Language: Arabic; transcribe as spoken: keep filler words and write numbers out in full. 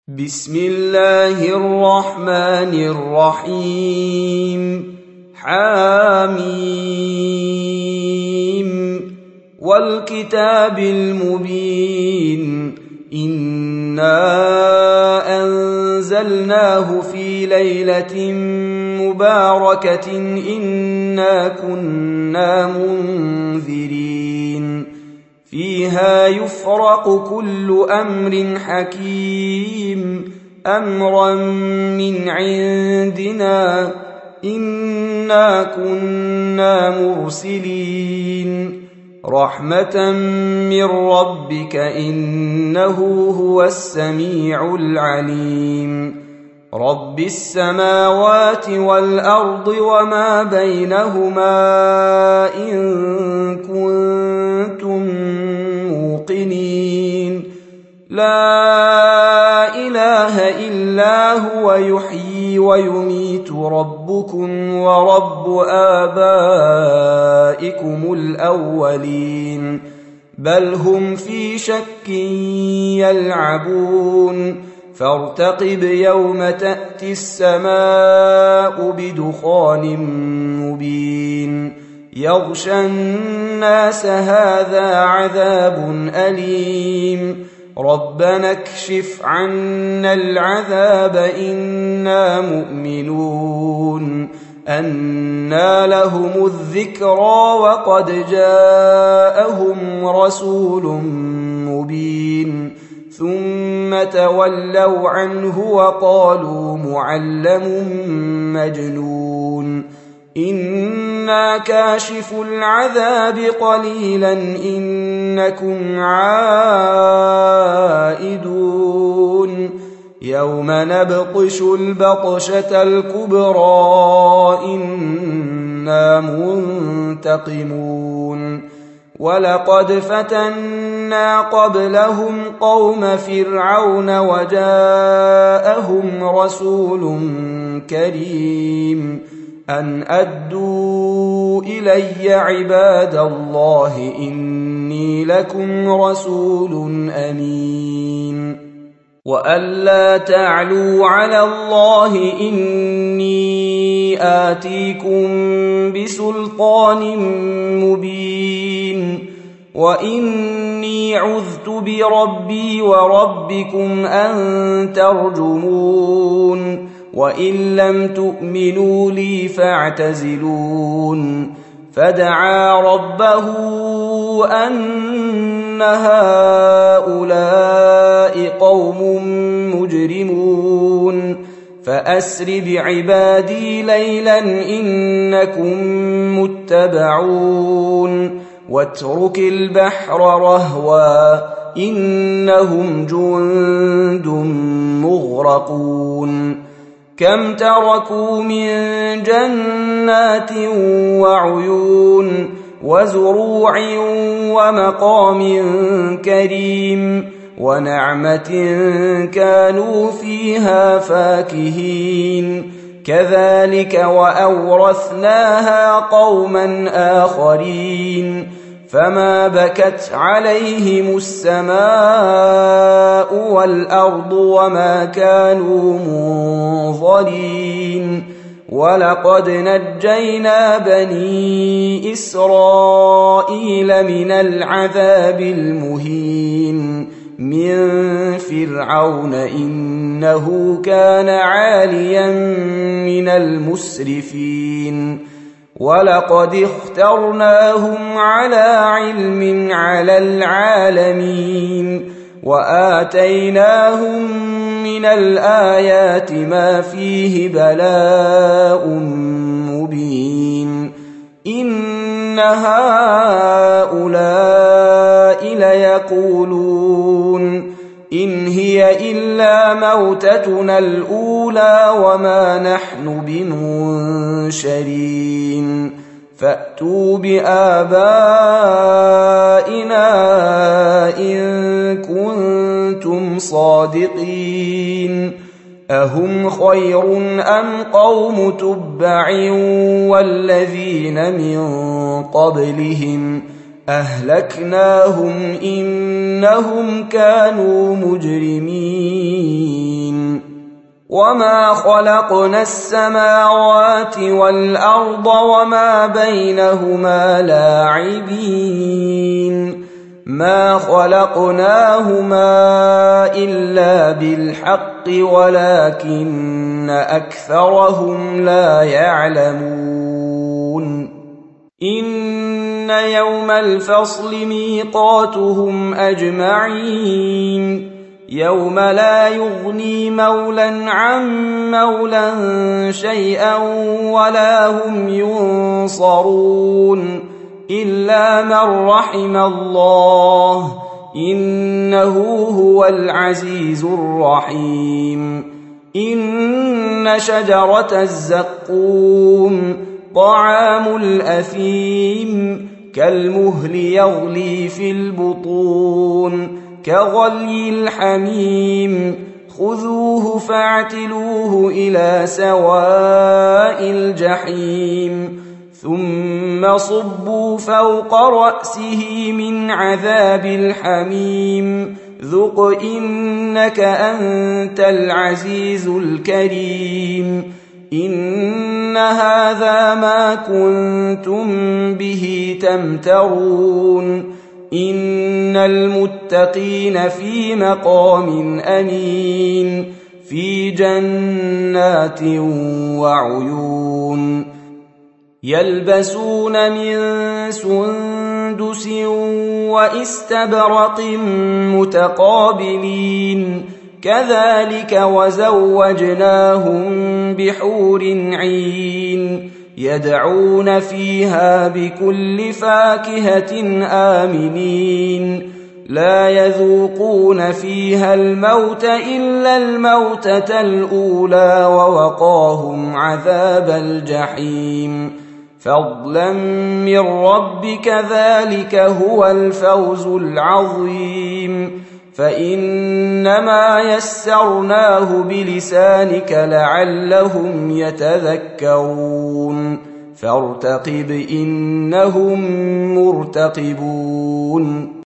بسم الله الرحمن الرحيم. حاميم والكتاب المبين. إنا أنزلناه في ليلة مباركة إنا كنا منذرين فيها يفرق كل أمر حكيم أمرا من عندنا إنا كنا مرسلين رحمة من ربك إنه هو السميع العليم. رب السماوات والأرض وما بينهما إن كنتم موقنين لا إله إلا هو يحيي ويميت ربكم ورب آبائكم الأولين بل هم في شك يلعبون فارتقب يوم تأتي السماء بدخان مبين يغشى الناس هذا عذاب أليم ربنا اكشف عنا العذاب إنا مؤمنون أنى لهم الذكرى وقد جاءهم رسول مبين ثم تولوا عنه وقالوا معلم مجنون إنا كاشف العذاب قليلا إنكم عائدون يوم نبطش البطشة الكبرى إنا منتقمون ولقد فتنا قبلهم قوم فرعون وجاءهم رسول كريم أن أدوا إلي عباد الله إني لكم رسول أمين وألا تعلوا على الله إني آتيكم بسلطان مبين وإني عذت بربي وربكم أن ترجمون وإن لم تؤمنوا لي فاعتزلون فدعا ربه أن هؤلاء قوم مجرمون فأسر بعبادي ليلا إنكم متبعون واترك البحر رهوا إنهم جند مغرقون كم تركوا من جنات وعيون وزروع ومقام كريم ونعمة كانوا فيها فاكهين كذلك وأورثناها قوما آخرين فما بكت عليهم السماء والأرض وما كانوا منظرين ولقد نجينا بني إسرائيل من العذاب المهين من فرعون إنه كان عاليا من المسرفين ولقد اخترناهم على علم على العالمين وآتيناهم من الآيات ما فيه بلاء مبين إن هؤلاء ليقولون إن هي إلا موتتنا الأولى وما نحن بمنشرين فأتوا بآبائنا إن كنتم صادقين أهم خير أم قوم تبع والذين من قبلهم أهلكناهم إنهم كانوا مجرمين وما خلقنا السماوات والأرض وما بينهما لاعبين ما خلقناهما إلا بالحق ولكن أكثرهم لا يعلمون إن يوم الفصل ميقاتهم أجمعين يوم لا يغني مولا عن مولا شيئا ولا هم ينصرون إلا من رحم الله إنه هو العزيز الرحيم إن شجرة الزقوم طعام الأثيم كالمهل يغلي في البطون كغلي الحميم خذوه فاعتلوه إلى سواء الجحيم ثم صبوا فوق رأسه من عذاب الحميم ذق إنك أنت العزيز الكريم إن هذا ما كنتم به تمترون إن المتقين في مقام أمين في جنات وعيون يلبسون من سندس واستبرق متقابلين كذلك وزوجناهم بحور عين يدعون فيها بكل فاكهة آمنين لا يذوقون فيها الموت إلا الموتة الأولى ووقاهم عذاب الجحيم فضلا من ربك ذلك هو الفوز العظيم فإنما يسرناه بلسانك لعلهم يتذكرون فارتقب إنهم مرتقبون